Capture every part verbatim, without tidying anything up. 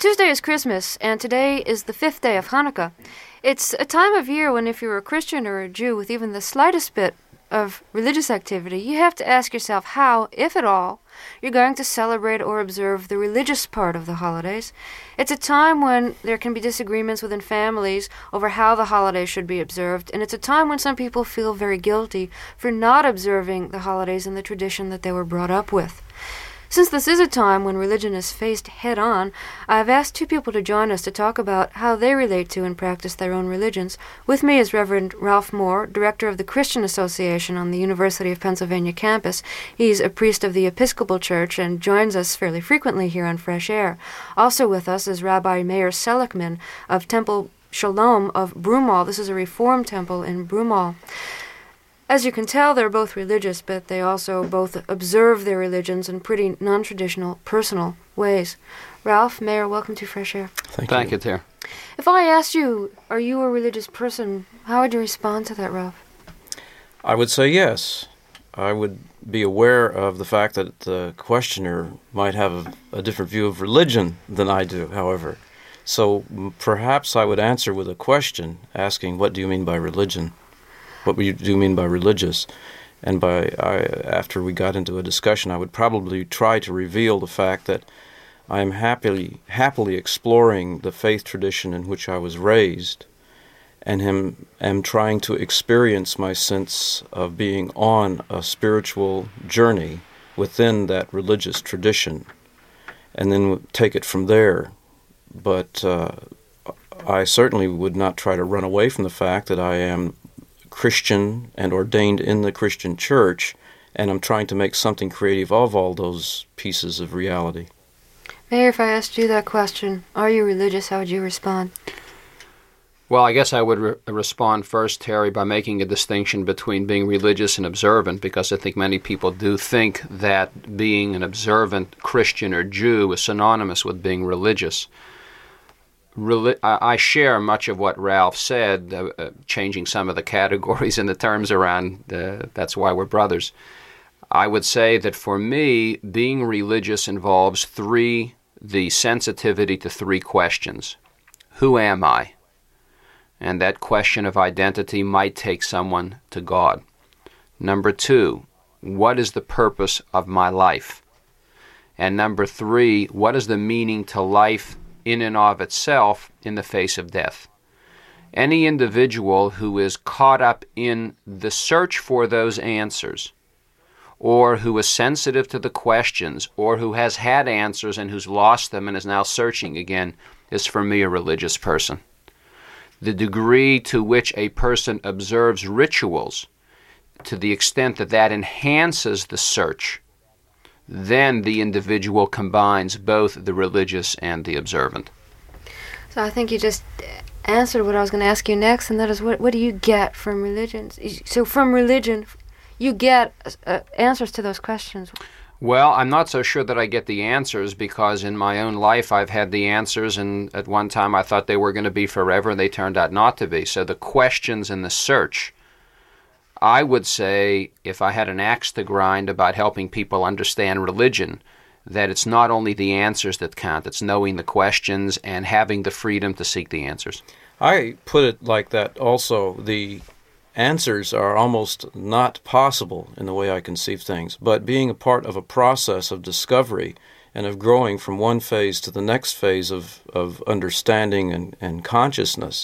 Tuesday is Christmas, and today is the fifth day of Hanukkah. It's a time of year when if you're a Christian or a Jew with even the slightest bit of religious activity, you have to ask yourself how, if at all, you're going to celebrate or observe the religious part of the holidays. It's a time when there can be disagreements within families over how the holidays should be observed, and it's a time when some people feel very guilty for not observing the holidays in the tradition that they were brought up with. Since this is a time when religion is faced head-on, I've asked two people to join us to talk about how they relate to and practice their own religions. With me is Reverend Ralph Moore, Director of the Christian Association on the University of Pennsylvania campus. He's a priest of the Episcopal Church and joins us fairly frequently here on Fresh Air. Also with us is Rabbi Meir Seligman of Temple Shalom of Broomall. This is a Reform temple in Broomall. As you can tell, they're both religious, but they also both observe their religions in pretty non-traditional, personal ways. Ralph, Meir, welcome to Fresh Air. Thank, Thank you. you, dear. If I asked you, are you a religious person, how would you respond to that, Ralph? I would say yes. I would be aware of the fact that the questioner might have a, a different view of religion than I do, however. So m- perhaps I would answer with a question, asking, what do you mean by religion? What do you mean by religious? And by I, after we got into a discussion, I would probably try to reveal the fact that I am happily happily exploring the faith tradition in which I was raised, and am, am trying to experience my sense of being on a spiritual journey within that religious tradition, and then take it from there. But uh, I certainly would not try to run away from the fact that I am Christian and ordained in the Christian church, and I'm trying to make something creative of all those pieces of reality. Meir, if I asked you that question, are you religious, how would you respond? Well, I guess I would re- respond first, Terry, by making a distinction between being religious and observant, because I think many people do think that being an observant Christian or Jew is synonymous with being religious. Reli- I share much of what Ralph said, uh, uh, changing some of the categories and the terms around, uh, that's why we're brothers. I would say that for me, being religious involves three, the sensitivity to three questions. Who am I? And that question of identity might take someone to God. Number two, what is the purpose of my life? And number three, what is the meaning to life in and of itself in the face of death? Any individual who is caught up in the search for those answers, or who is sensitive to the questions, or who has had answers and who's lost them and is now searching again, is for me a religious person. The degree to which a person observes rituals, to the extent that that enhances the search, then the individual combines both the religious and the observant. So I think you just answered what I was going to ask you next, and that is, what, what do you get from religion? So from religion, you get uh, answers to those questions. Well, I'm not so sure that I get the answers, because in my own life I've had the answers, and at one time I thought they were going to be forever, and they turned out not to be. So the questions and the search, I would say, if I had an axe to grind about helping people understand religion, that it's not only the answers that count, it's knowing the questions and having the freedom to seek the answers. I put it like that also. The answers are almost not possible in the way I conceive things, but being a part of a process of discovery and of growing from one phase to the next phase of, of understanding and, and consciousness,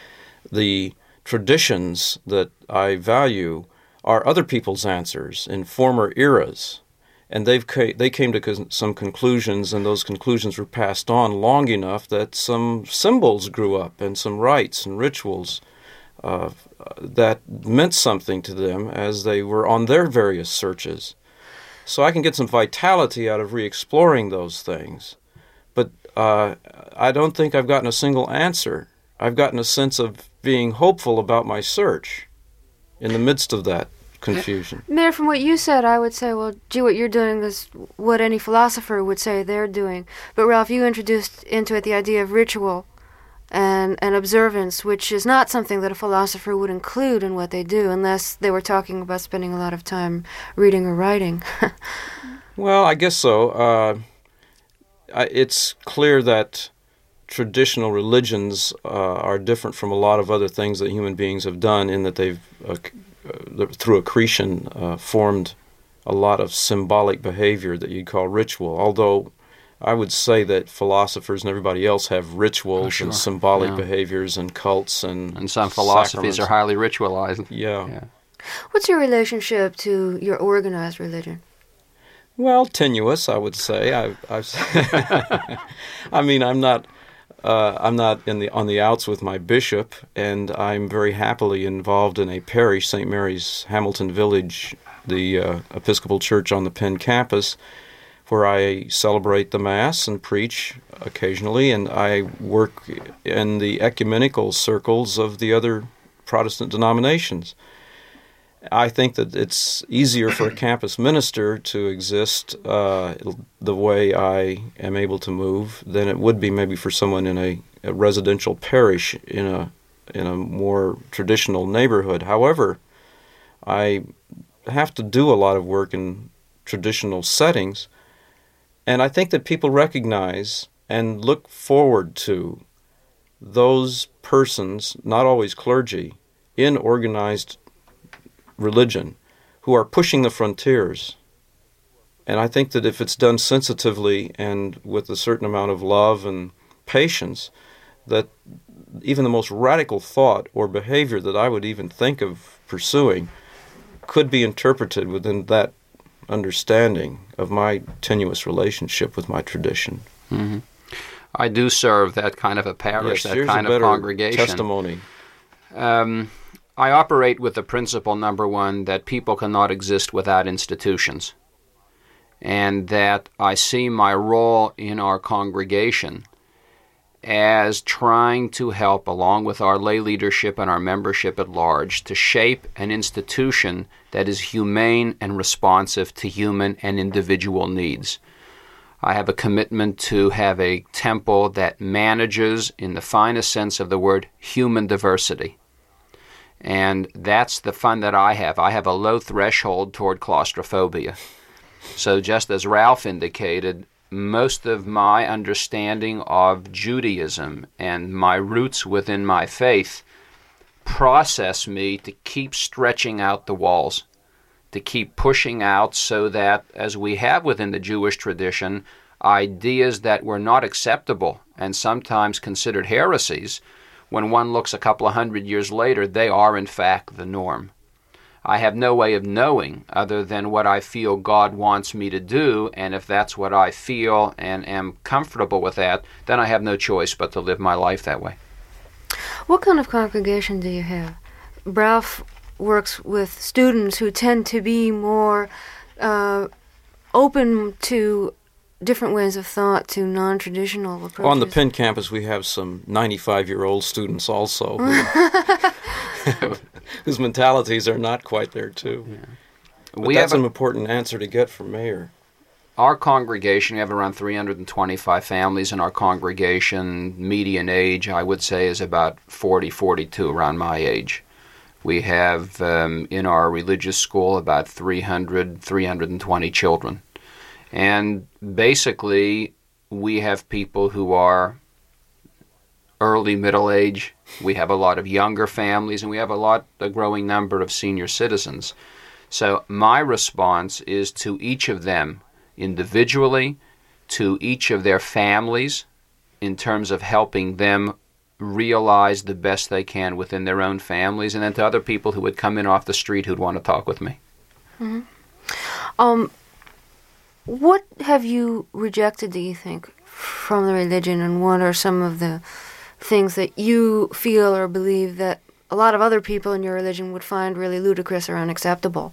the traditions that I value are other people's answers in former eras, and they've ca- they came to co- some conclusions, and those conclusions were passed on long enough that some symbols grew up and some rites and rituals uh, that meant something to them as they were on their various searches. So I can get some vitality out of re-exploring those things, but uh, I don't think I've gotten a single answer. I've gotten a sense of being hopeful about my search in the midst of that confusion. Meir, from what you said, I would say, well, gee, what you're doing is what any philosopher would say they're doing. But Ralph, you introduced into it the idea of ritual and, and observance, which is not something that a philosopher would include in what they do unless they were talking about spending a lot of time reading or writing. Well, I guess so. Uh, I, it's clear that traditional religions uh, are different from a lot of other things that human beings have done in that they've, uh, uh, through accretion, uh, formed a lot of symbolic behavior that you'd call ritual, although I would say that philosophers and everybody else have rituals Oh, sure. and symbolic Yeah. behaviors and cults and And some philosophies sacraments. are highly ritualized. Yeah. Yeah. What's your relationship to your organized religion? Well, tenuous, I would say. I, I've, I mean, I'm not, uh, I'm not in the on the outs with my bishop, and I'm very happily involved in a parish, Saint Mary's Hamilton Village, the uh, Episcopal Church on the Penn campus, where I celebrate the Mass and preach occasionally, and I work in the ecumenical circles of the other Protestant denominations. I think that it's easier for a campus minister to exist uh, the way I am able to move than it would be maybe for someone in a, a residential parish in a in a more traditional neighborhood. However, I have to do a lot of work in traditional settings, and I think that people recognize and look forward to those persons, not always clergy, in organized religion, who are pushing the frontiers. And I think that if it's done sensitively and with a certain amount of love and patience, that even the most radical thought or behavior that I would even think of pursuing could be interpreted within that understanding of my tenuous relationship with my tradition. Mm-hmm. I do serve that kind of a parish, Yes, that here's kind a of better congregation. testimony. Um, I operate with the principle, number one, that people cannot exist without institutions, and that I see my role in our congregation as trying to help, along with our lay leadership and our membership at large, to shape an institution that is humane and responsive to human and individual needs. I have a commitment to have a temple that manages, in the finest sense of the word, human diversity. And that's the fun that I have. I have a low threshold toward claustrophobia. So just as Ralph indicated, most of my understanding of Judaism and my roots within my faith process me to keep stretching out the walls, to keep pushing out so that, as we have within the Jewish tradition, ideas that were not acceptable and sometimes considered heresies, when one looks a couple of hundred years later, they are in fact the norm. I have no way of knowing other than what I feel God wants me to do, and if that's what I feel and am comfortable with that, then I have no choice but to live my life that way. What kind of congregation do you have? Ralph works with students who tend to be more uh, open to different ways of thought, to non-traditional approaches. On the Penn campus, we have some ninety-five-year-old students also who, whose mentalities are not quite there, too. Yeah. But We that's have a- an important answer to get from Mayor. Our congregation, we have around three hundred twenty-five families in our congregation. Median age, I would say, is about forty, forty-two, around my age. We have um, in our religious school about three hundred, three hundred twenty children. And basically, we have people who are early middle age. We have a lot of younger families, and we have a lot, a growing number of senior citizens. So my response is to each of them individually, to each of their families, in terms of helping them realize the best they can within their own families, and then to other people who would come in off the street who'd want to talk with me. Mm-hmm. Um, what have you rejected, do you think, from the religion, and what are some of the things that you feel or believe that a lot of other people in your religion would find really ludicrous or unacceptable?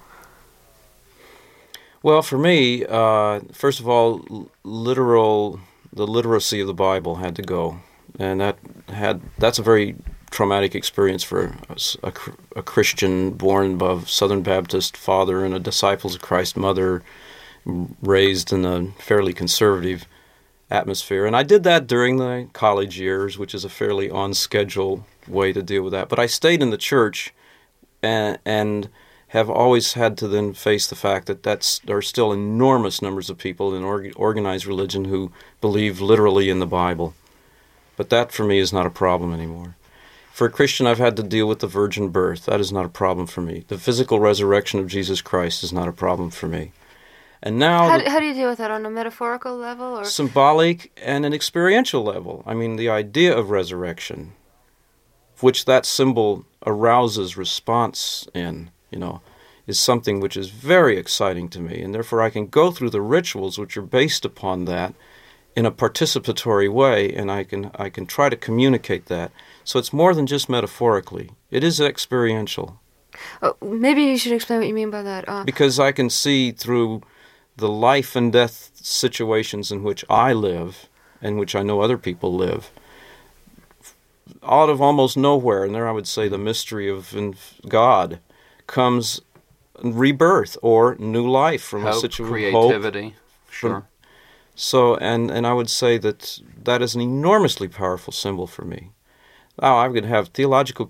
Well, for me, uh, first of all, l- literal, the literacy of the Bible had to go, and that had that's a very traumatic experience for a, s- a cr- a Christian born of Southern Baptist father and a Disciples of Christ mother, m- raised in a fairly conservative atmosphere. And I did that during the college years, which is a fairly on-schedule way to deal with that. But I stayed in the church and, and have always had to then face the fact that that's, there are still enormous numbers of people in org, organized religion who believe literally in the Bible. But that for me is not a problem anymore. For a Christian, I've had to deal with the virgin birth. That is not a problem for me. The physical resurrection of Jesus Christ is not a problem for me. And now, How, the, how do you deal with that, on a metaphorical level? Or symbolic and an experiential level. I mean, the idea of resurrection, which that symbol arouses response in, you know, is something which is very exciting to me. And therefore I can go through the rituals which are based upon that in a participatory way, and I can I can try to communicate that. So it's more than just metaphorically. It is experiential. Oh, maybe you should explain what you mean by that. Uh, Because I can see through the life and death situations in which I live, and which I know other people live, out of almost nowhere, and there I would say the mystery of God, comes rebirth or new life from hope, a situation creativity. hope. Sure. From, so, and, and I would say that that is an enormously powerful symbol for me. Now, I could have theological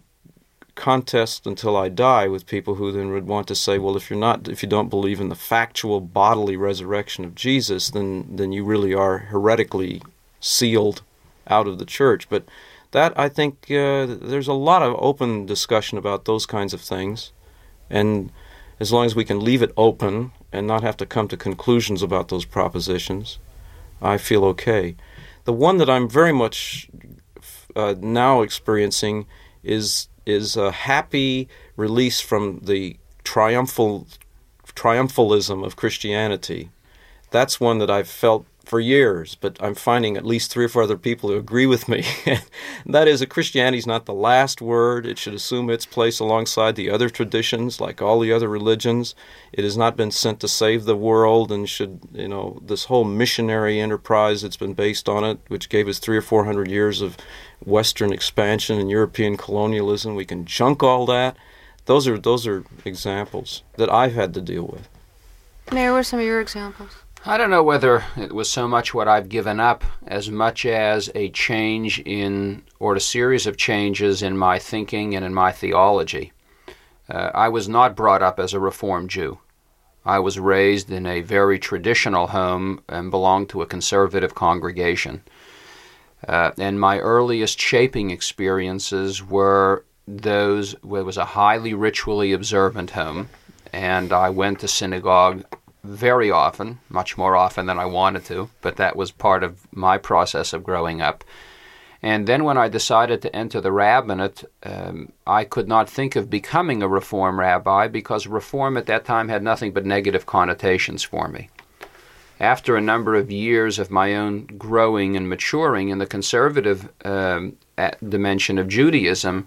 contests until I die with people who then would want to say, well, if you're not, if you don't believe in the factual bodily resurrection of Jesus, then then you really are heretically sealed out of the church. But that, I think, uh, there's a lot of open discussion about those kinds of things, and as long as we can leave it open and not have to come to conclusions about those propositions, I feel okay. The one that I'm very much uh, now experiencing is is a happy release from the triumphal triumphalism of Christianity. That's one that I've felt for years, but I'm finding at least three or four other people who agree with me. That is, that Christianity is not the last word. It should assume its place alongside the other traditions, like all the other religions. It has not been sent to save the world, and should, you know, this whole missionary enterprise that's been based on it, which gave us three or four hundred years of Western expansion and European colonialism, we can junk all that. Those are those are examples that I've had to deal with. Mayor, what are some of your examples? I don't know whether it was so much what I've given up as much as a change in, or a series of changes in my thinking and in my theology. Uh, I was not brought up as a Reformed Jew. I was raised in a very traditional home and belonged to a conservative congregation. Uh, and my earliest shaping experiences were those where it was a highly ritually observant home, and I went to synagogue very often, much more often than I wanted to, but that was part of my process of growing up. And then when I decided to enter the rabbinate, um, I could not think of becoming a Reform rabbi because Reform at that time had nothing but negative connotations for me. After a number of years of my own growing and maturing in the conservative um, dimension of Judaism,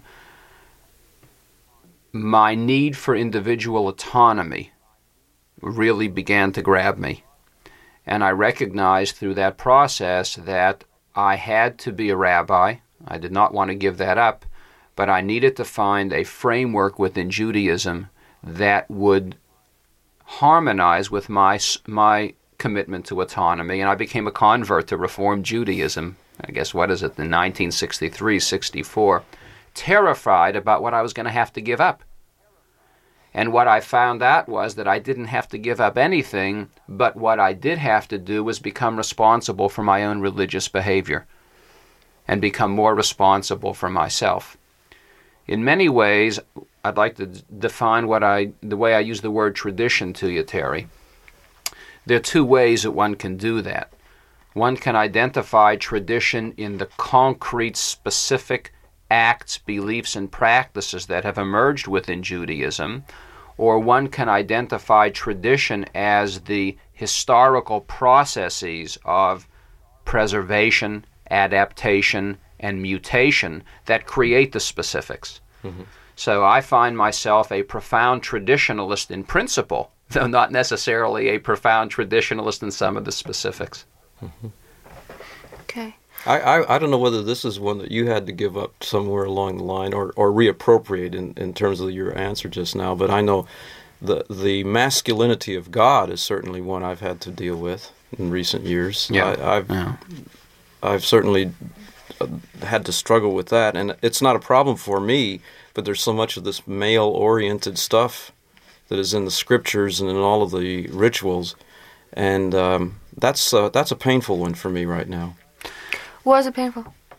my need for individual autonomy really began to grab me. And I recognized through that process that I had to be a rabbi. I did not want to give that up, but I needed to find a framework within Judaism that would harmonize with my my commitment to autonomy, and I became a convert to Reformed Judaism, I guess, what is it, in nineteen sixty-three, sixty-four, terrified about what I was going to have to give up. And what I found out was that I didn't have to give up anything, but what I did have to do was become responsible for my own religious behavior and become more responsible for myself. In many ways, I'd like to d- define what I, the way I use the word tradition to you, Terry. There are two ways that one can do that. One can identify tradition in the concrete, specific acts, beliefs, and practices that have emerged within Judaism, or one can identify tradition as the historical processes of preservation, adaptation, and mutation that create the specifics. Mm-hmm. So I find myself a profound traditionalist in principle, though not necessarily a profound traditionalist in some of the specifics. Mm-hmm. Okay. I, I, I don't know whether this is one that you had to give up somewhere along the line or, or reappropriate in, in terms of your answer just now, but I know the the masculinity of God is certainly one I've had to deal with in recent years. Yeah. I, I've, yeah. I've certainly had to struggle with that, and it's not a problem for me, but there's so much of this male-oriented stuff that is in the scriptures and in all of the rituals, and um, that's uh, that's a painful one for me right now. Why is it painful?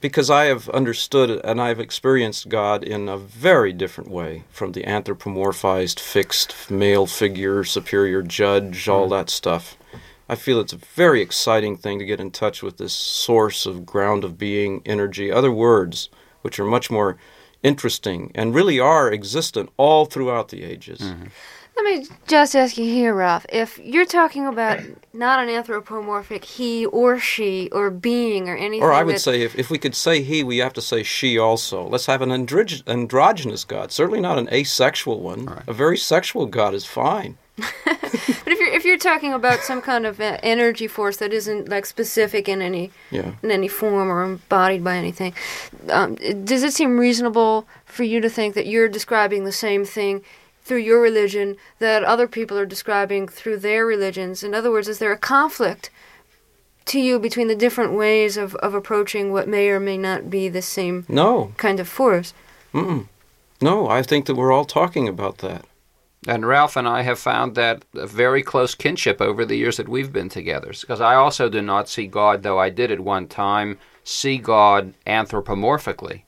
because I have understood and I've experienced God in a very different way from the anthropomorphized, fixed male figure, superior judge, all that stuff. I feel it's a very exciting thing to get in touch with this source of ground of being, energy, other words, which are much more interesting and really are existent all throughout the ages. Mm-hmm. Let me just ask you here, Ralph, if you're talking about not an anthropomorphic he or she or being or anything. Or I would that, say if, if we could say he, we have to say she also. Let's have an androgy- androgynous God, certainly not an asexual one. Right. A very sexual God is fine. But if you're if you're talking about some kind of uh, energy force that isn't like specific in any Yeah. in any form or embodied by anything, um, does it seem reasonable for you to think that you're describing the same thing through your religion that other people are describing through their religions? In other words, is there a conflict to you between the different ways of, of approaching what may or may not be the same No. kind of force? Mm-mm. No, I think that we're all talking about that. And Ralph and I have found that a very close kinship over the years that we've been together. Because I also do not see God, though I did at one time see God anthropomorphically.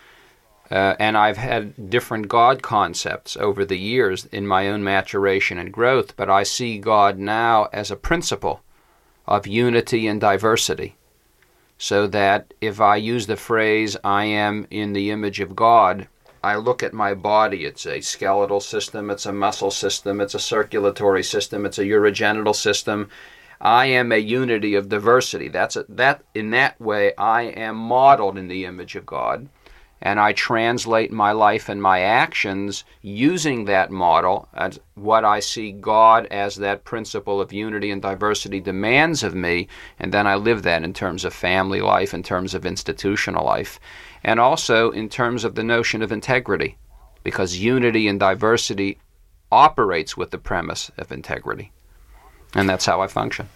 Uh, and I've had different God concepts over the years in my own maturation and growth, but I see God now as a principle of unity and diversity. So that if I use the phrase, I am in the image of God, I look at my body, it's a skeletal system, it's a muscle system, it's a circulatory system, it's a urogenital system. I am a unity of diversity. That's a, that in that way I am modeled in the image of God, and I translate my life and my actions using that model as what I see God as that principle of unity and diversity demands of me, and then I live that in terms of family life, in terms of institutional life, and also in terms of the notion of integrity, because unity and diversity operates with the premise of integrity. And that's how I function.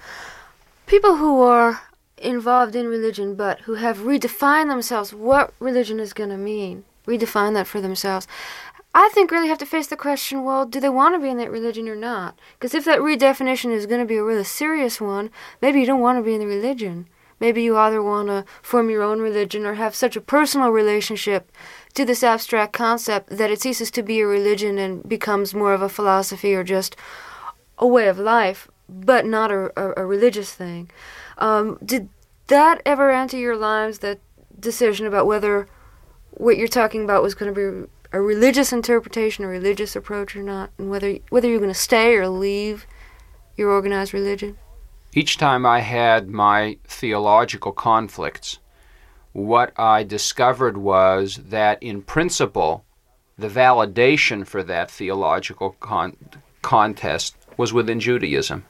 People who are involved in religion but who have redefined themselves what religion is going to mean, redefine that for themselves, I think really have to face the question, well, do they want to be in that religion or not? Because if that redefinition is going to be a really serious one, maybe you don't want to be in the religion. Maybe you either want to form your own religion or have such a personal relationship to this abstract concept that it ceases to be a religion and becomes more of a philosophy or just a way of life, but not a, a, a religious thing. Um, did that ever enter your lives, that decision about whether what you're talking about was going to be a religious interpretation, a religious approach or not, and whether whether you're going to stay or leave your organized religion? Each time I had my theological conflicts, what I discovered was that in principle, the validation for that theological con- contest was within Judaism.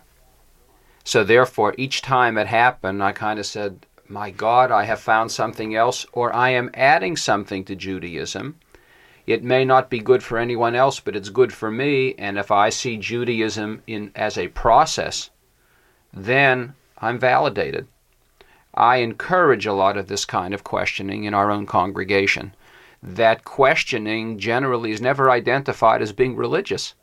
So therefore, each time it happened, I kind of said, my God, I have found something else, or I am adding something to Judaism. It may not be good for anyone else, but it's good for me, and if I see Judaism in as a process, then I'm validated. I encourage a lot of this kind of questioning in our own congregation. That questioning generally is never identified as being religious.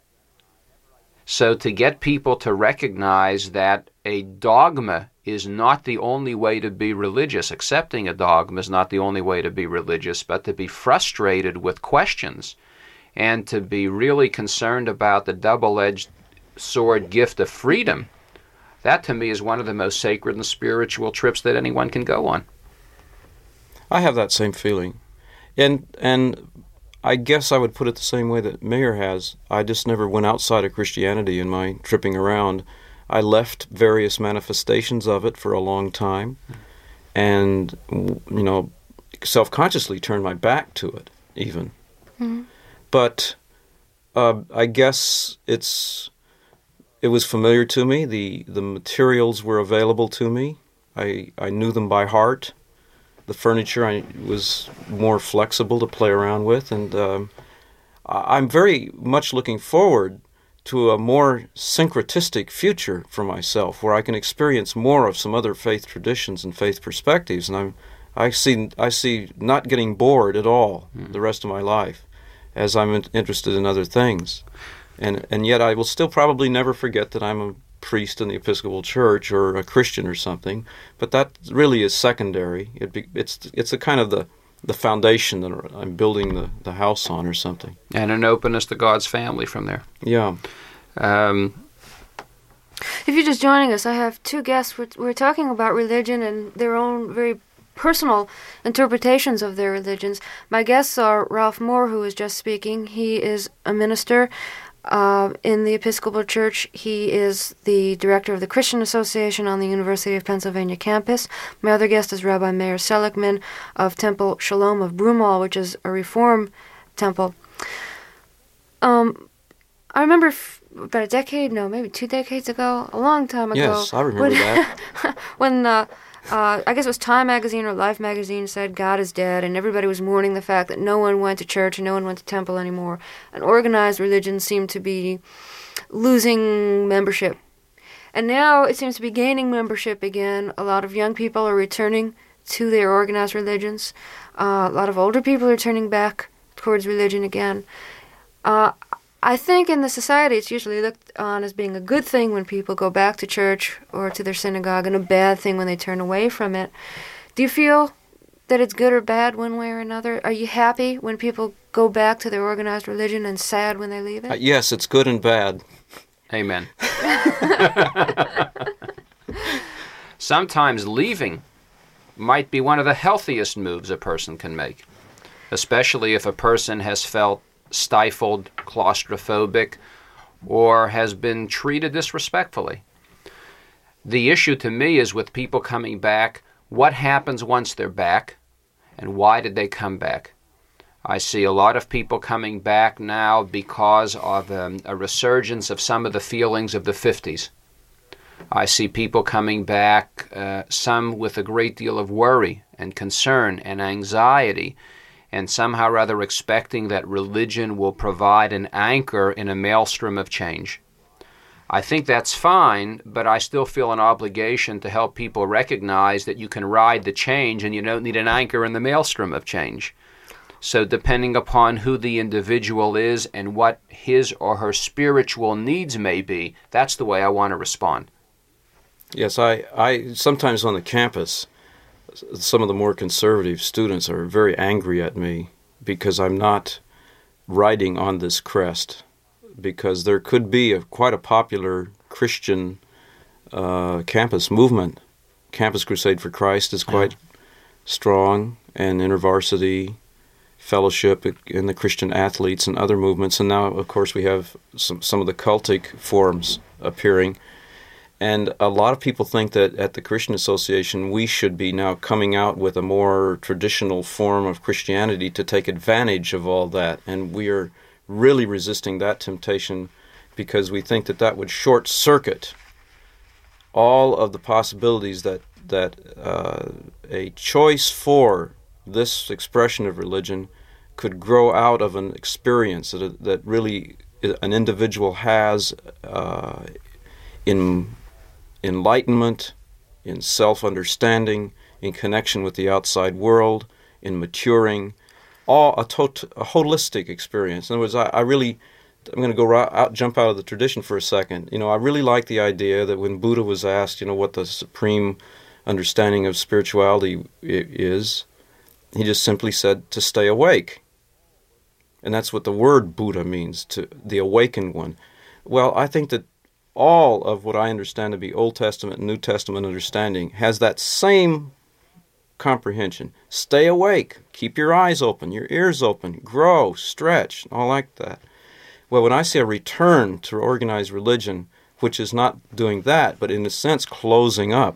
So to get people to recognize that a dogma is not the only way to be religious, accepting a dogma is not the only way to be religious, but to be frustrated with questions and to be really concerned about the double-edged sword gift of freedom, that to me is one of the most sacred and spiritual trips that anyone can go on. I have that same feeling. And and I guess I would put it the same way that Meir has. I just never went outside of Christianity in my tripping around. I left various manifestations of it for a long time and, you know, self-consciously turned my back to it even. Mm-hmm. But uh, I guess it's... It was familiar to me. The the materials were available to me. I I knew them by heart. The furniture I was more flexible to play around with, and um, I'm very much looking forward to a more syncretistic future for myself, where I can experience more of some other faith traditions and faith perspectives. And I'm I see I see not getting bored at all mm. the rest of my life, as I'm in, interested in other things. And and yet I will still probably never forget that I'm a priest in the Episcopal Church or a Christian or something, but that really is secondary. It be, it's it's a kind of the the foundation that I'm building the, the house on or something. And an openness to God's family from there. Yeah. Um, If you're just joining us, I have two guests. We're, we're talking about religion and their own very personal interpretations of their religions. My guests are Ralph Moore, who was just speaking. He is a minister uh, in the Episcopal Church. He is the director of the Christian Association on the University of Pennsylvania campus. My other guest is Rabbi Meir Seligman of Temple Shalom of Broomall, which is a Reform temple. Um, I remember f- about a decade, no, maybe two decades ago, a long time ago. Yes, I remember when, that. when uh, uh, I guess it was Time magazine or Life magazine said God is dead, and everybody was mourning the fact that no one went to church and no one went to temple anymore. And organized religion seemed to be losing membership. And now it seems to be gaining membership again. A lot of young people are returning to their organized religions. Uh, a lot of older people are turning back towards religion again. Uh, I think in the society it's usually looked on as being a good thing when people go back to church or to their synagogue, and a bad thing when they turn away from it. Do you feel that it's good or bad one way or another? Are you happy when people go back to their organized religion and sad when they leave it? Uh, yes, it's good and bad. Amen. Sometimes leaving might be one of the healthiest moves a person can make, especially if a person has felt stifled, claustrophobic, or has been treated disrespectfully. The issue to me is with people coming back, what happens once they're back, and why did they come back? I see a lot of people coming back now because of um, a resurgence of some of the feelings of the fifties. I see people coming back, uh, some with a great deal of worry and concern and anxiety, and somehow rather expecting that religion will provide an anchor in a maelstrom of change. I think that's fine, but I still feel an obligation to help people recognize that you can ride the change and you don't need an anchor in the maelstrom of change. So depending upon who the individual is and what his or her spiritual needs may be, that's the way I want to respond. Yes, I, I sometimes on the campus, some of the more conservative students are very angry at me because I'm not riding on this crest, because there could be a quite a popular Christian uh, campus movement. Campus Crusade for Christ is quite yeah. strong, and InterVarsity Fellowship in the Christian Athletes and other movements. And now, of course, we have some, some of the cultic forms appearing. And a lot of people think that at the Christian Association we should be now coming out with a more traditional form of Christianity to take advantage of all that. And we are really resisting that temptation because we think that that would short-circuit all of the possibilities that, that uh, a choice for this expression of religion could grow out of an experience that, that really an individual has uh, in enlightenment, in self-understanding, in connection with the outside world, in maturing, all a, tot- a holistic experience. In other words, I, I really, I'm going to go right out, jump out of the tradition for a second. You know, I really like the idea that when Buddha was asked, you know, what the supreme understanding of spirituality is, he just simply said to stay awake. And that's what the word Buddha means, to the awakened one. Well, I think that all of what I understand to be Old Testament and New Testament understanding has that same comprehension. Stay awake. Keep your eyes open, your ears open, grow, stretch, all like that. Well, when I see a return to organized religion, which is not doing that, but in a sense closing up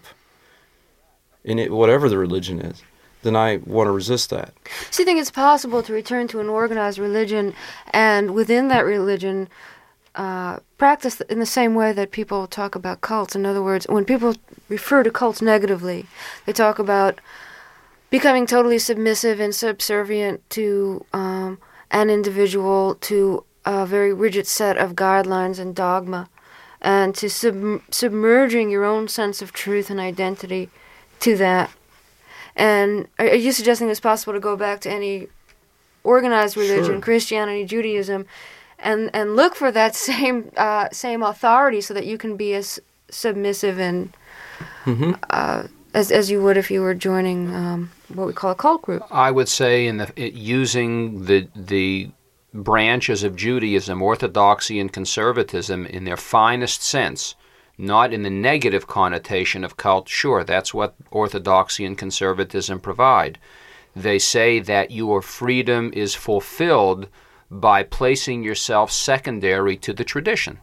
in it, whatever the religion is, then I want to resist that. So you think it's possible to return to an organized religion and within that religion Uh, practice in the same way that people talk about cults? In other words, when people refer to cults negatively, they talk about becoming totally submissive and subservient to um, an individual, to a very rigid set of guidelines and dogma, and to sub- submerging your own sense of truth and identity to that. And are you suggesting it's possible to go back to any organized religion, Sure. Christianity, Judaism, and and look for that same uh, same authority so that you can be as submissive and Mm-hmm. uh, as as you would if you were joining um, what we call a cult group. I would say in the it, using the the branches of Judaism, orthodoxy and conservatism in their finest sense, not in the negative connotation of cult. Sure, that's what orthodoxy and conservatism provide. They say that your freedom is fulfilled by placing yourself secondary to the tradition.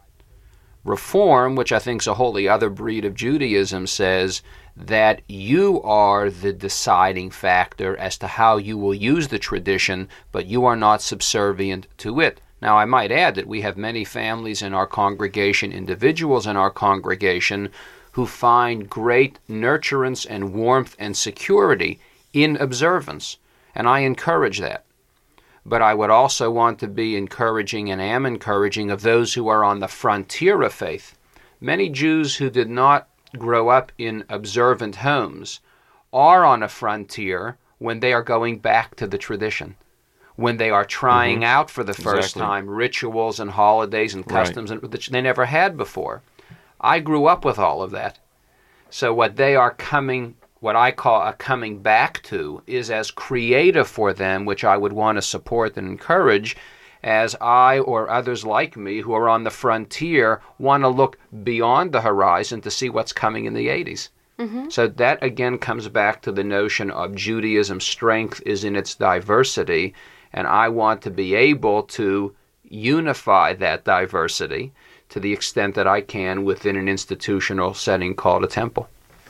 Reform, which I think is a wholly other breed of Judaism, says that you are the deciding factor as to how you will use the tradition, but you are not subservient to it. Now, I might add that we have many families in our congregation, individuals in our congregation, who find great nurturance and warmth and security in observance, and I encourage that. But I would also want to be encouraging and am encouraging of those who are on the frontier of faith. Many Jews who did not grow up in observant homes are on a frontier when they are going back to the tradition, when they are trying mm-hmm. out for the first exactly. time rituals and holidays and customs right. that they never had before. I grew up with all of that. So what they are coming what I call a coming back to is as creative for them, which I would want to support and encourage, as I or others like me who are on the frontier want to look beyond the horizon to see what's coming in the eighties. Mm-hmm. So that again comes back to the notion of Judaism's strength is in its diversity, and I want to be able to unify that diversity to the extent that I can within an institutional setting called a temple.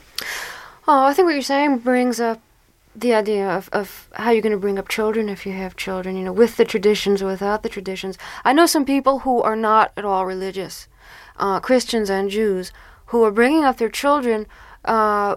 Oh, I think what you're saying brings up the idea of, of how you're going to bring up children if you have children, you know, with the traditions or without the traditions. I know some people who are not at all religious, uh, Christians and Jews, who are bringing up their children uh,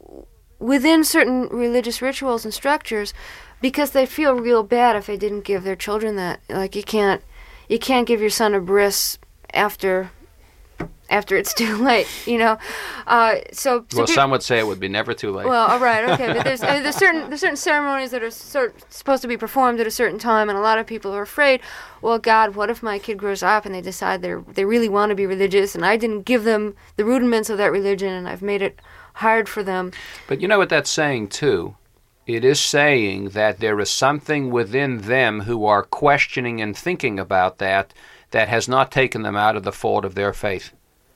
within certain religious rituals and structures because they feel real bad if they didn't give their children that. Like, you can't, you can't give your son a bris after... after it's too late, you know. Uh, so, so well, pe- some would say it would be never too late. Well, all right, okay, but there's uh, there's certain there's certain ceremonies that are sort supposed to be performed at a certain time, and a lot of people are afraid. Well, God, what if my kid grows up and they decide they they really want to be religious, and I didn't give them the rudiments of that religion, and I've made it hard for them. But you know what that's saying too. It is saying that there is something within them who are questioning and thinking about that that has not taken them out of the fold of their faith.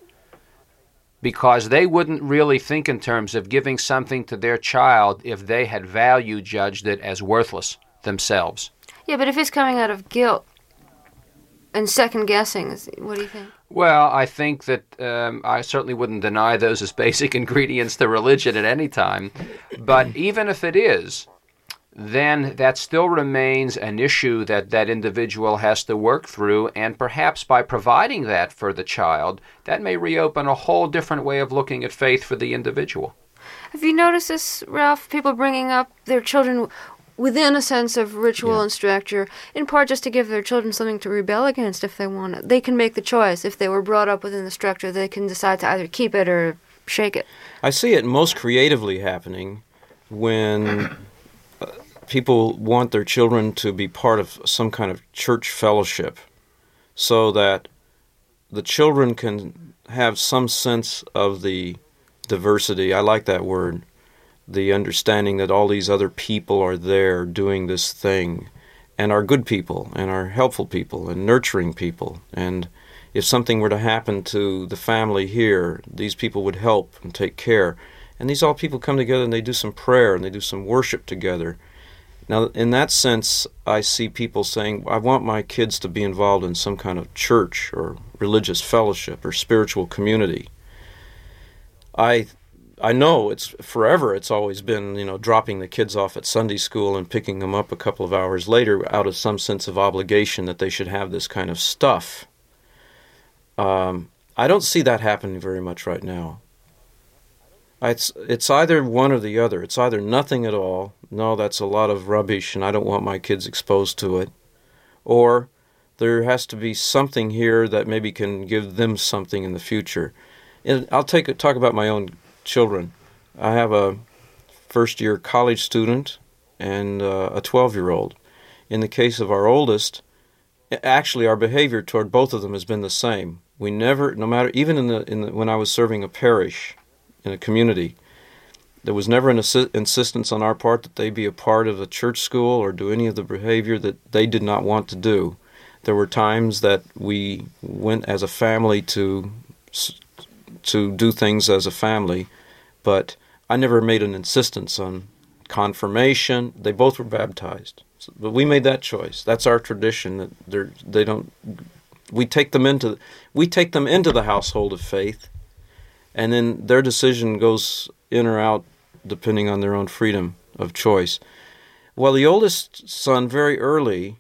Because they wouldn't really think in terms of giving something to their child if they had value judged it as worthless themselves. Yeah, but if it's coming out of guilt and second guessing, what do you think? Well, I think that um, I certainly wouldn't deny those as basic ingredients to religion at any time. But even if it is, then that still remains an issue that that individual has to work through, and perhaps by providing that for the child, that may reopen a whole different way of looking at faith for the individual. Have you noticed this, Ralph? People bringing up their children within a sense of ritual yeah. and structure, in part just to give their children something to rebel against if they want it. They can make the choice. If they were brought up within the structure, they can decide to either keep it or shake it. I see it most creatively happening when people want their children to be part of some kind of church fellowship so that the children can have some sense of the diversity. I like that word. The understanding that all these other people are there doing this thing and are good people and are helpful people and nurturing people. And if something were to happen to the family here, these people would help and take care. And these all people come together and they do some prayer and they do some worship together. Now, in that sense, I see people saying, I want my kids to be involved in some kind of church or religious fellowship or spiritual community. I I know it's forever it's always been, you know, dropping the kids off at Sunday school and picking them up a couple of hours later out of some sense of obligation that they should have this kind of stuff. Um, I don't see that happening very much right now. It's it's either one or the other. It's either nothing at all. No, that's a lot of rubbish, and I don't want my kids exposed to it. Or there has to be something here that maybe can give them something in the future. And I'll take talk about my own children. I have a first-year college student and uh, a twelve-year-old. In the case of our oldest, actually our behavior toward both of them has been the same. We never, no matter, even in the, in the when I was serving a parish in a community, there was never an assi- insistence on our part that they be a part of a church school or do any of the behavior that they did not want to do. There were times that we went as a family to to do things as a family, but I never made an insistence on confirmation. They both were baptized, so, but we made that choice. That's our tradition. That they they don't. We take them into we take them into the household of faith, and then their decision goes in or out depending on their own freedom of choice. Well, the oldest son very early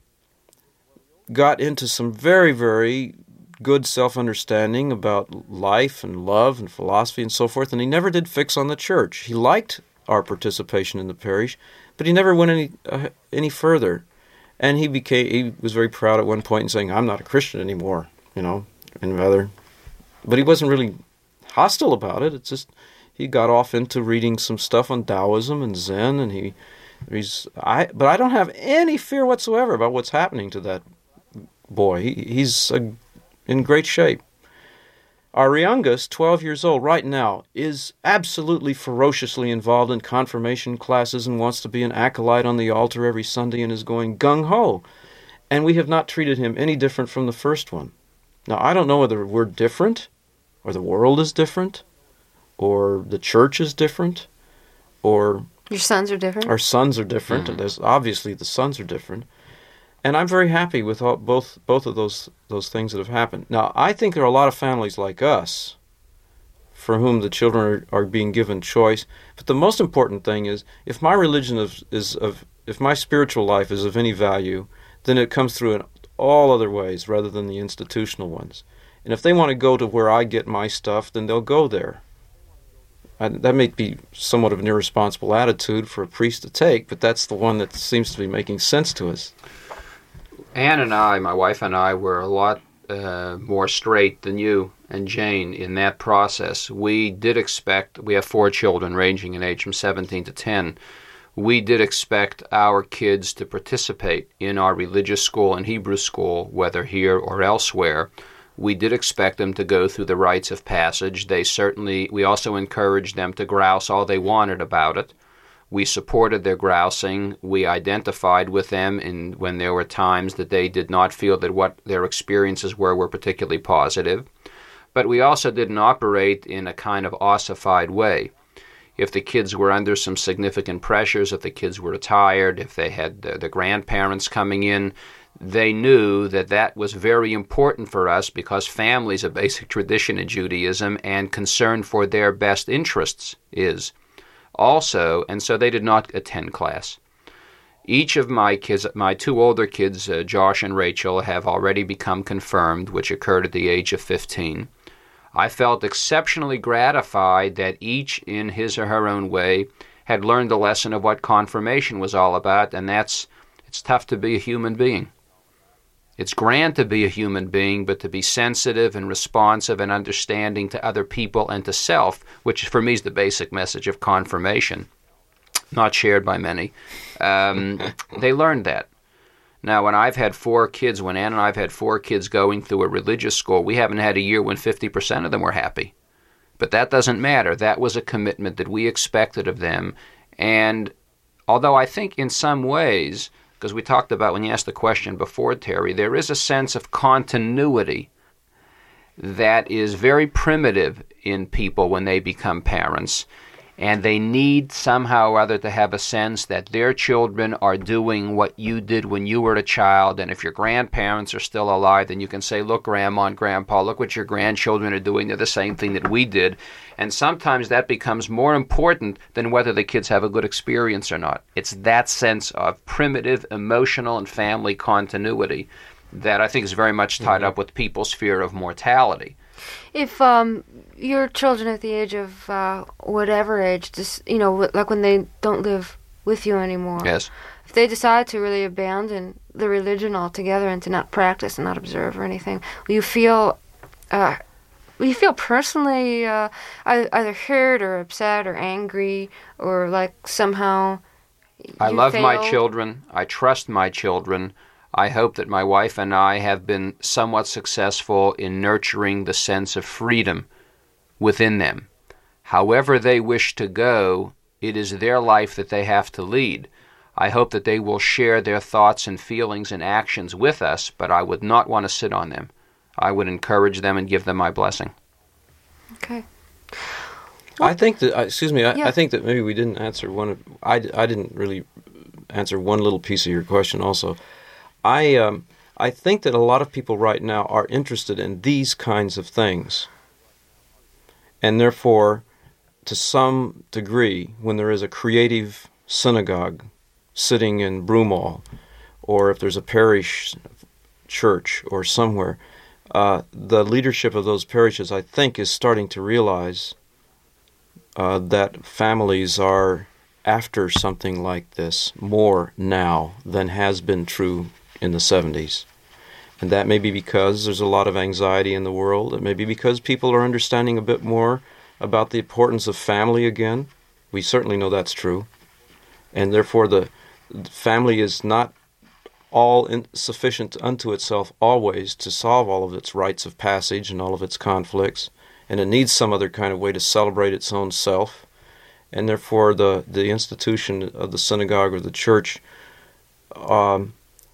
got into some very, very good self-understanding about life and love and philosophy and so forth, and he never did fix on the church. He liked our participation in the parish, but he never went any uh, any further. And he became he was very proud at one point in saying, "I'm not a Christian anymore," you know, and rather, but he wasn't really hostile about it. It's just he got off into reading some stuff on Taoism and Zen, and he he's I but I don't have any fear whatsoever about what's happening to that boy. He, he's a, in great shape. Our youngest, twelve years old, right now, is absolutely ferociously involved in confirmation classes and wants to be an acolyte on the altar every Sunday and is going gung-ho. And we have not treated him any different from the first one. Now, I don't know whether we're different, or the world is different, or the church is different, or Your sons are different? our sons are different. Mm-hmm. And there's obviously the sons are different. And I'm very happy with all, both both of those those things that have happened. Now, I think there are a lot of families like us for whom the children are, are being given choice. But the most important thing is, if my religion is, is of, if my spiritual life is of any value, then it comes through in all other ways rather than the institutional ones. And if they want to go to where I get my stuff, then they'll go there. I, that may be somewhat of an irresponsible attitude for a priest to take, but that's the one that seems to be making sense to us. Ann and I, my wife and I, were a lot uh, more straight than you and Jane in that process. We did expect, we have four children ranging in age from seventeen to ten. We did expect our kids to participate in our religious school and Hebrew school, whether here or elsewhere. We did expect them to go through the rites of passage. They certainly, we also encouraged them to grouse all they wanted about it. We supported their grousing. We identified with them in, when there were times that they did not feel that what their experiences were were particularly positive. But we also didn't operate in a kind of ossified way. If the kids were under some significant pressures, if the kids were tired, if they had the, the grandparents coming in, they knew that that was very important for us because family is a basic tradition in Judaism and concern for their best interests is also, and so they did not attend class. Each of my kids, my two older kids, uh, Josh and Rachel, have already become confirmed, which occurred at the age of fifteen. I felt exceptionally gratified that each, in his or her own way, had learned the lesson of what confirmation was all about, and that's, it's tough to be a human being. It's grand to be a human being, but to be sensitive and responsive and understanding to other people and to self, which for me is the basic message of confirmation, not shared by many, um, they learned that. Now, when I've had four kids, when Ann and I have had four kids going through a religious school, we haven't had a year when fifty percent of them were happy. But that doesn't matter. That was a commitment that we expected of them. And although I think in some ways, because we talked about when you asked the question before, Terry, there is a sense of continuity that is very primitive in people when they become parents. And they need somehow or other to have a sense that their children are doing what you did when you were a child. And if your grandparents are still alive, then you can say, look, Grandma and Grandpa, look what your grandchildren are doing. They're the same thing that we did. And sometimes that becomes more important than whether the kids have a good experience or not. It's that sense of primitive, emotional, and family continuity that I think is very much tied mm-hmm. up with people's fear of mortality. If um, your children at the age of uh, whatever age, just you know, like when they don't live with you anymore, yes, if they decide to really abandon the religion altogether and to not practice and not observe or anything, will you feel, uh, will you feel personally uh, either hurt or upset or angry or like somehow? I you love failed? my children. I trust my children. I hope that my wife and I have been somewhat successful in nurturing the sense of freedom within them. However they wish to go, it is their life that they have to lead. I hope that they will share their thoughts and feelings and actions with us, but I would not want to sit on them. I would encourage them and give them my blessing. Okay. I think that, uh, excuse me, I, Yeah. I think that maybe we didn't answer one of, I, I didn't really answer one little piece of your question also. I, um, I think that a lot of people right now are interested in these kinds of things. And therefore, to some degree, when there is a creative synagogue sitting in Broomall, or if there's a parish church or somewhere, uh, the leadership of those parishes, I think, is starting to realize uh, that families are after something like this more now than has been true in the seventies. And that may be because there's a lot of anxiety in the world. It may be because people are understanding a bit more about the importance of family again. We certainly know that's true. And therefore the family is not all in, sufficient unto itself always to solve all of its rites of passage and all of its conflicts, and it needs some other kind of way to celebrate its own self. And therefore the, the institution of the synagogue or the church um,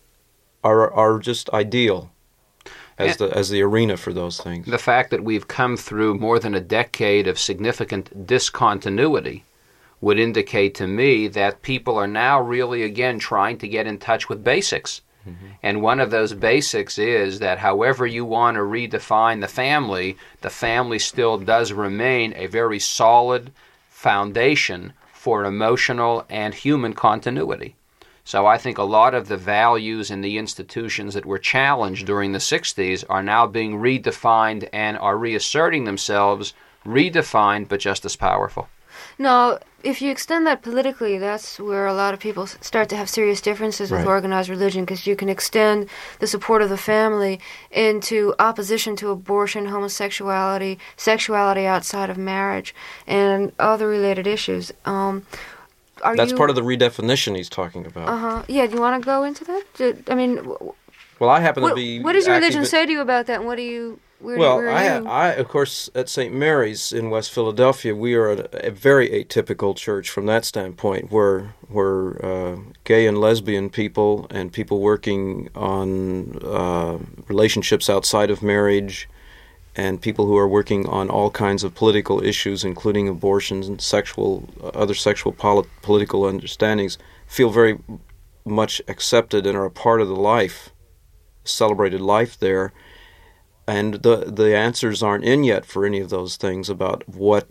are are just ideal as the as the arena for those things. The fact that we've come through more than a decade of significant discontinuity would indicate to me that people are now really again trying to get in touch with basics. Mm-hmm. And one of those basics is that however you want to redefine the family, the family still does remain a very solid foundation for emotional and human continuity. So I think a lot of the values in the institutions that were challenged during the sixties are now being redefined and are reasserting themselves, redefined but just as powerful. Now, if you extend that politically, that's where a lot of people s- start to have serious differences with Right. organized religion, because you can extend the support of the family into opposition to abortion, homosexuality, sexuality outside of marriage, and other related issues. Um, are That's you, part of the redefinition he's talking about. Uh-huh. Yeah, do you want to go into that? Do, I mean, w- Well, I happen what, to be what does your active religion in- say to you about that, and what do you... Where, Well, where are I, you? I, of course, at Saint Mary's in West Philadelphia, we are a, a very atypical church from that standpoint, where where uh, gay and lesbian people and people working on uh, relationships outside of marriage, and people who are working on all kinds of political issues, including abortions and sexual, uh, other sexual poli- political understandings, feel very much accepted and are a part of the life, celebrated life there. And the the answers aren't in yet for any of those things about what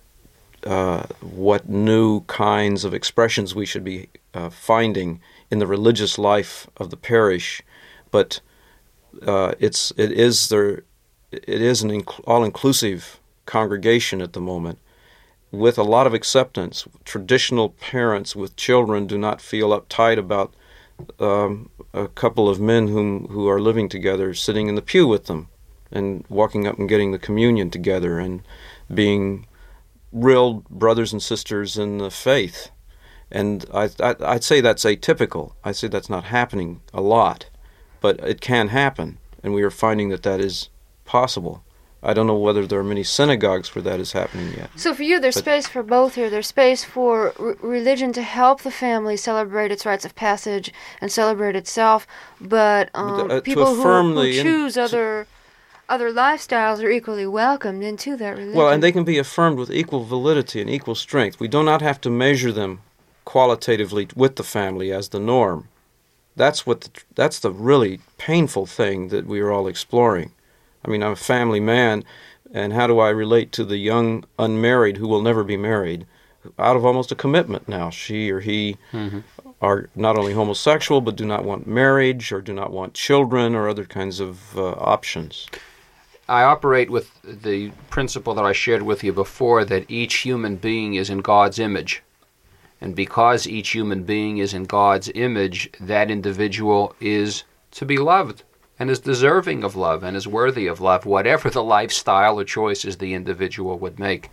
uh, what new kinds of expressions we should be uh, finding in the religious life of the parish. But uh, it's it is there it is an inc- all-inclusive congregation at the moment, with a lot of acceptance. Traditional parents with children do not feel uptight about um, a couple of men whom who are living together sitting in the pew with them and walking up and getting the communion together and being real brothers and sisters in the faith. And I, I, I'd say that's atypical. I'd say that's not happening a lot, but it can happen, and we are finding that that is possible. I don't know whether there are many synagogues where that is happening yet. So for you, there's But- space for both here. There's space for r- religion to help the family celebrate its rites of passage and celebrate itself, but um, uh, to people who, affirm who the in- choose to- other other lifestyles are equally welcomed into that religion. Well, and they can be affirmed with equal validity and equal strength. We do not have to measure them qualitatively with the family as the norm. That's what the, that's the really painful thing that we are all exploring. I mean, I'm a family man, and how do I relate to the young unmarried who will never be married out of almost a commitment now? She or he Mm-hmm. are not only homosexual but do not want marriage or do not want children or other kinds of uh, options. I operate with the principle that I shared with you before, that each human being is in God's image. And because each human being is in God's image, that individual is to be loved and is deserving of love and is worthy of love, whatever the lifestyle or choices the individual would make.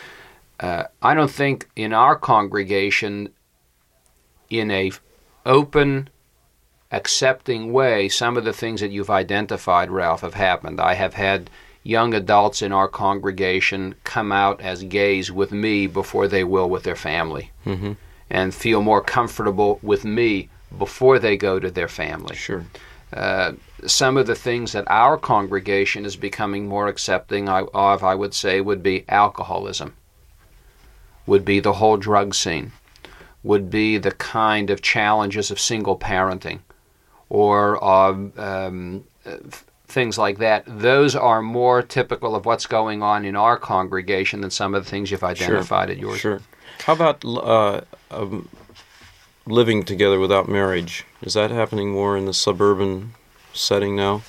Uh, I don't think in our congregation, in a open, accepting way, some of the things that you've identified, Ralph, have happened. I have had young adults in our congregation come out as gays with me before they will with their family, mm-hmm. and feel more comfortable with me before they go to their family. Sure. Uh, some of the things that our congregation is becoming more accepting of, I would say, would be alcoholism, would be the whole drug scene, would be the kind of challenges of single parenting, or of um, things like that. Those are more typical of what's going on in our congregation than some of the things you've identified sure. at yours. Sure. How about uh, um, living together without marriage? Is that happening more in the suburban setting now?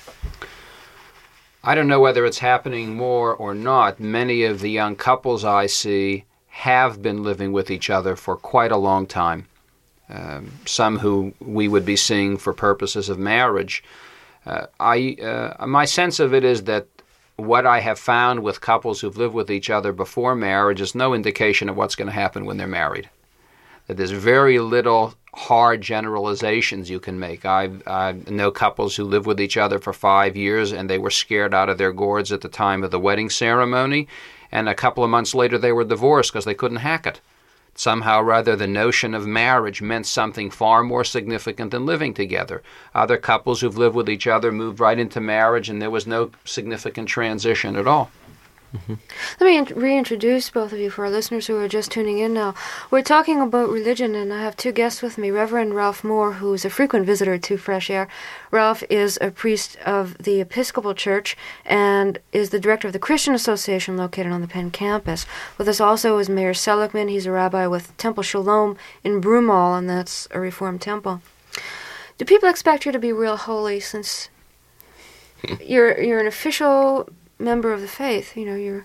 I don't know whether it's happening more or not. Many of the young couples I see have been living with each other for quite a long time. Um, some who we would be seeing for purposes of marriage. Uh, I, uh, my sense of it is that what I have found with couples who've lived with each other before marriage is no indication of what's going to happen when they're married. That there's very little hard generalizations you can make. I I know couples who lived with each other for five years and they were scared out of their gourds at the time of the wedding ceremony, and a couple of months later they were divorced because they couldn't hack it. Somehow or other, the notion of marriage meant something far more significant than living together. Other couples who've lived with each other moved right into marriage, and there was no significant transition at all. Mm-hmm. Let me in- reintroduce both of you for our listeners who are just tuning in now. We're talking about religion, and I have two guests with me. Reverend Ralph Moore, who's a frequent visitor to Fresh Air. Ralph is a priest of the Episcopal Church and is the director of the Christian Association located on the Penn campus. With us also is Meir Seligman. He's a rabbi with Temple Shalom in Broomall, and that's a Reformed temple. Do people expect you to be real holy since you're you're an official member of the faith? You know, you're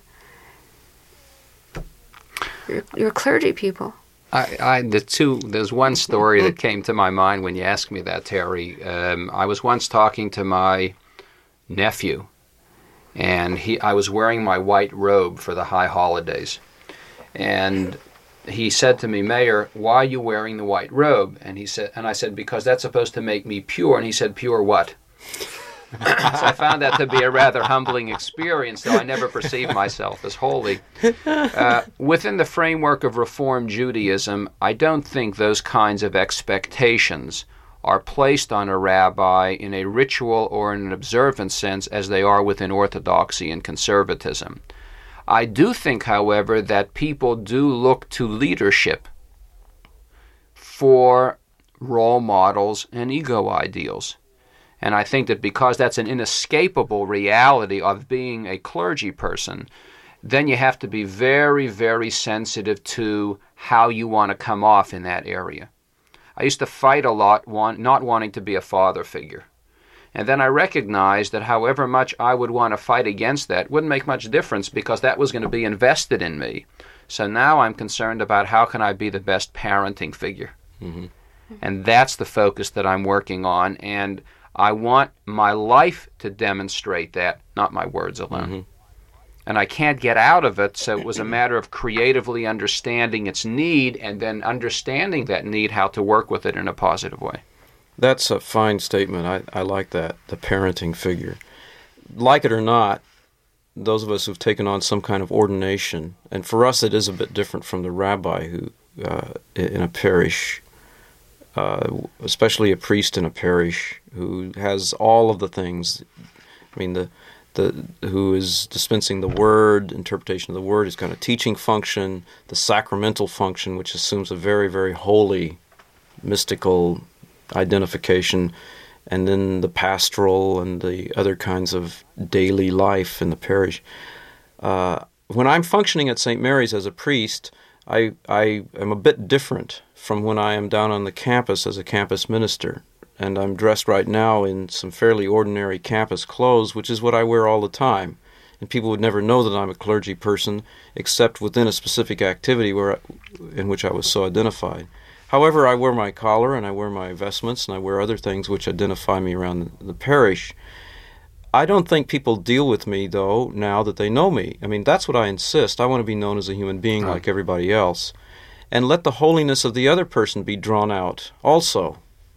you're, you're clergy people. I, I the two there's one story that came to my mind when you asked me that, Terry. Um, I was once talking to my nephew, and he I was wearing my white robe for the high holidays, and he said to me, "Mayor, why are you wearing the white robe?" And he said, and I said, "Because that's supposed to make me pure." And he said, "Pure what?" So I found that to be a rather humbling experience, though I never perceived myself as holy. Uh, within the framework of Reform Judaism, I don't think those kinds of expectations are placed on a rabbi in a ritual or in an observant sense as they are within Orthodoxy and conservatism. I do think, however, that people do look to leadership for role models and ego ideals. And I think that because that's an inescapable reality of being a clergy person, then you have to be very, very sensitive to how you want to come off in that area. I used to fight a lot want, not wanting to be a father figure. And then I recognized that however much I would want to fight against that wouldn't make much difference because that was going to be invested in me. So now I'm concerned about how can I be the best parenting figure. Mm-hmm. And that's the focus that I'm working on. And I want my life to demonstrate that, not my words alone. Mm-hmm. And I can't get out of it, so it was a matter of creatively understanding its need and then understanding that need, how to work with it in a positive way. That's a fine statement. I, I like that, the parenting figure. Like it or not, those of us who've taken on some kind of ordination, and for us it is a bit different from the rabbi who, uh, in a parish, Uh, especially a priest in a parish who has all of the things. I mean, the the who is dispensing the word, interpretation of the word, his kind of teaching function, the sacramental function, which assumes a very, very holy, mystical identification, and then the pastoral and the other kinds of daily life in the parish. Uh, when I'm functioning at Saint Mary's as a priest, I I am a bit different from when I am down on the campus as a campus minister. And I'm dressed right now in some fairly ordinary campus clothes, which is what I wear all the time. And people would never know that I'm a clergy person, except within a specific activity where I, in which I was so identified. However, I wear my collar, and I wear my vestments, and I wear other things which identify me around the, the parish. I don't think people deal with me, though, now that they know me. I mean, that's what I insist. I want to be known as a human being right. like everybody else. And let the holiness of the other person be drawn out also.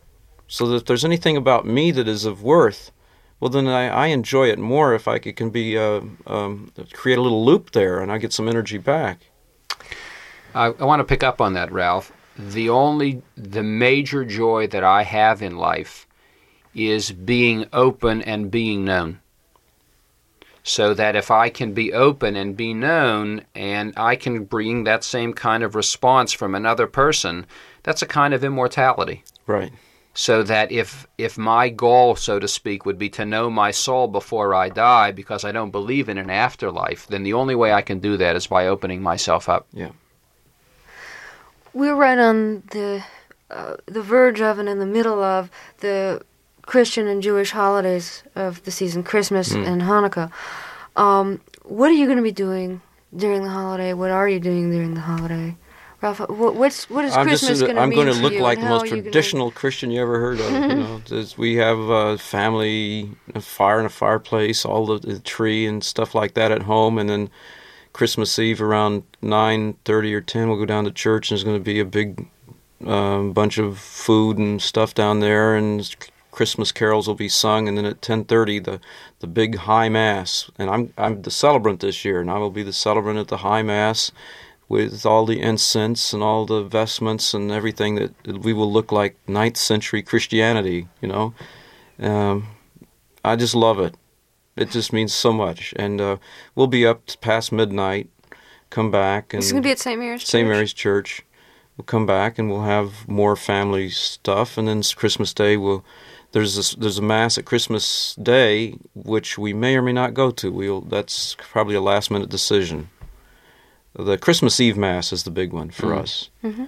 So that if there's anything about me that is of worth, well, then I, I enjoy it more if I could, can be uh, um, create a little loop there and I get some energy back. I, I want to pick up on that, Ralph. The only, the major joy that I have in life is being open and being known. So that if I can be open and be known, and I can bring that same kind of response from another person, that's a kind of immortality. Right. So that if if my goal, so to speak, would be to know my soul before I die because I don't believe in an afterlife, then the only way I can do that is by opening myself up. Yeah. We're right on the uh, the verge of and in the middle of the Christian and Jewish holidays of the season, Christmas Mm. and Hanukkah. Um, what are you going to be doing during the holiday? What are you doing during the holiday? Ralph, what, what's, what is I'm Christmas just, going to I'm mean going to to look you, like and the how most are you gonna- traditional Christian you ever heard of. You know, There's- we have a family, a fire in a fireplace, all the, the tree and stuff like that at home, and then Christmas Eve around nine thirty or ten, we'll go down to church, and there's going to be a big um, bunch of food and stuff down there, and Christmas carols will be sung, and then at ten thirty, the the big high mass, and I'm I'm the celebrant this year, and I will be the celebrant at the high mass, with all the incense and all the vestments and everything that we will look like ninth century Christianity, you know. Um, I just love it. It just means so much. And uh, we'll be up past midnight, come back. And It's going to be at Saint Mary's Saint Church? Mary's Church. We'll come back and we'll have more family stuff. And then Christmas Day, we'll, there's, a, there's a Mass at Christmas Day, which we may or may not go to. We'll, that's probably a last-minute decision. The Christmas Eve Mass is the big one for Mm. us. Mm-hmm.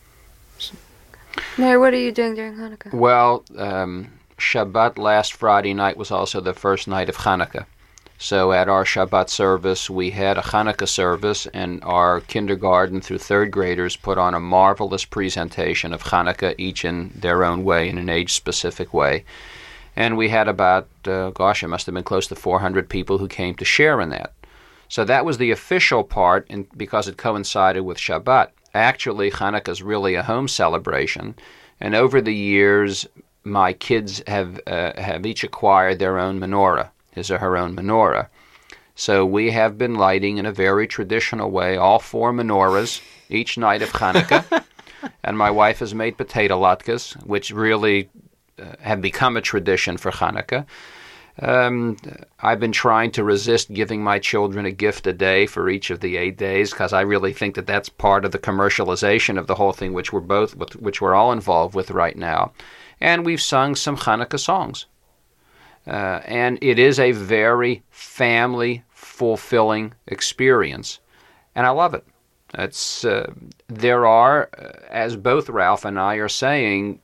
Mary, what are you doing during Hanukkah? Well, um, Shabbat last Friday night was also the first night of Hanukkah. So at our Shabbat service, we had a Hanukkah service, and our kindergarten through third graders put on a marvelous presentation of Hanukkah, each in their own way, in an age-specific way. And we had about, uh, gosh, it must have been close to four hundred people who came to share in that. So that was the official part, and because it coincided with Shabbat. Actually, Hanukkah is really a home celebration, and over the years, my kids have uh, have each acquired their own menorah, his or her own menorah. So we have been lighting in a very traditional way all four menorahs each night of Hanukkah, and my wife has made potato latkes, which really uh, have become a tradition for Hanukkah. Um, I've been trying to resist giving my children a gift a day for each of the eight days because I really think that that's part of the commercialization of the whole thing, which we're both, which we're all involved with right now. And we've sung some Hanukkah songs, uh, and it is a very family-fulfilling experience, and I love it. It's uh, there are, as both Ralph and I are saying,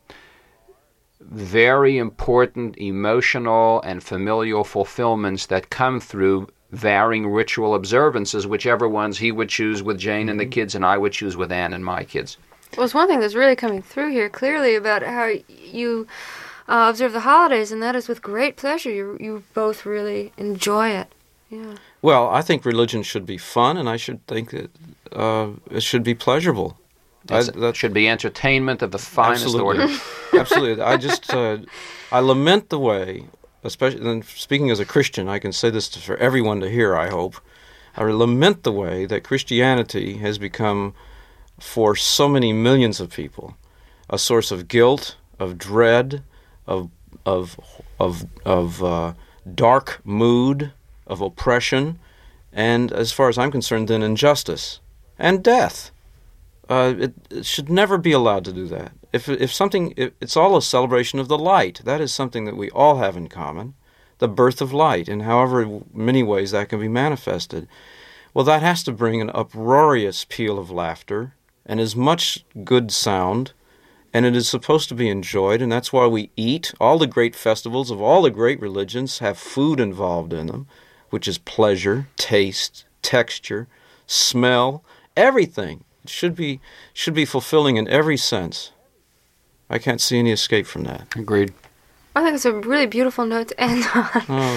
very important emotional and familial fulfillments that come through varying ritual observances, whichever ones he would choose with Jane and the kids, and I would choose with Anne and my kids. Well, it's one thing that's really coming through here clearly about how you uh, observe the holidays, and that is with great pleasure. You you both really enjoy it. Yeah. Well, I think religion should be fun, and I should think that uh, it should be pleasurable. I, That should be entertainment of the finest absolutely. order. Absolutely. I just, uh, I lament the way, especially, and speaking as a Christian, I can say this to, for everyone to hear, I hope. I lament the way that Christianity has become, for so many millions of people, a source of guilt, of dread, of of of of uh, dark mood, of oppression, and as far as I'm concerned, then injustice and death. Uh, it, it should never be allowed to do that. If if something, if, it's all a celebration of the light. That is something that we all have in common, the birth of light, in however many ways that can be manifested. Well, that has to bring an uproarious peal of laughter and as much good sound, and it is supposed to be enjoyed, and that's why we eat. All the great festivals of all the great religions have food involved in them, which is pleasure, taste, texture, smell, everything. It should be should be fulfilling in every sense. I can't see any escape from that. Agreed. I think it's a really beautiful note to end on. Oh.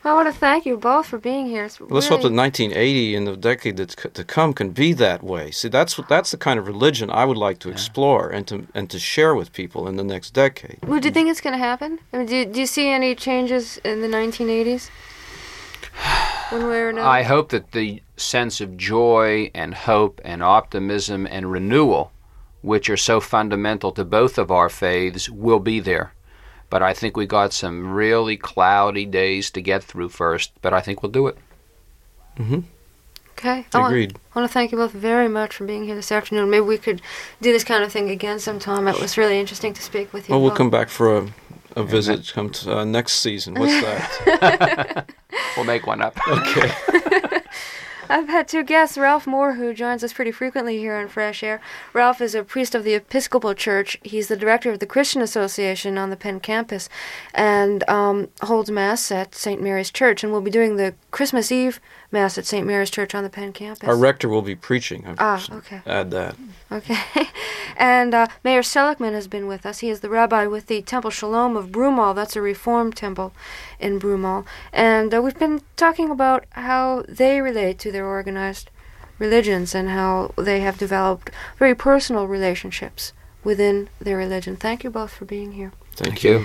I want to thank you both for being here. It's Let's really... hope that nineteen eighty and the decade that's c- to come can be that way. See, that's what that's the kind of religion I would like to explore and to and to share with people in the next decade. Well, do you think it's going to happen? I mean, do, do you see any changes in the nineteen eighties? One way or another? I hope that the sense of joy and hope and optimism and renewal, which are so fundamental to both of our faiths, will be there. But I think we got some really cloudy days to get through first, but I think we'll do it. Mm-hmm. Okay. I Agreed. Want, I want to thank you both very much for being here this afternoon. Maybe we could do this kind of thing again sometime. It was really interesting to speak with you. Well, we'll both. come back for a, a visit come to, uh, next season. What's that? We'll make one up. Okay. I've had two guests, Ralph Moore, who joins us pretty frequently here on Fresh Air. Ralph is a priest of the Episcopal Church. He's the director of the Christian Association on the Penn campus and um, holds Mass at Saint Mary's Church, and we'll be doing the Christmas Eve Mass at Saint Mary's Church on the Penn campus. Our rector will be preaching. I Ah, should okay. Add that. Okay. And uh, Mayor Seligman has been with us. He is the rabbi with the Temple Shalom of Broomall. That's a Reformed temple in Broomall. And uh, we've been talking about how they relate to their organized religions and how they have developed very personal relationships within their religion. Thank you both for being here. Thank, Thank you. you.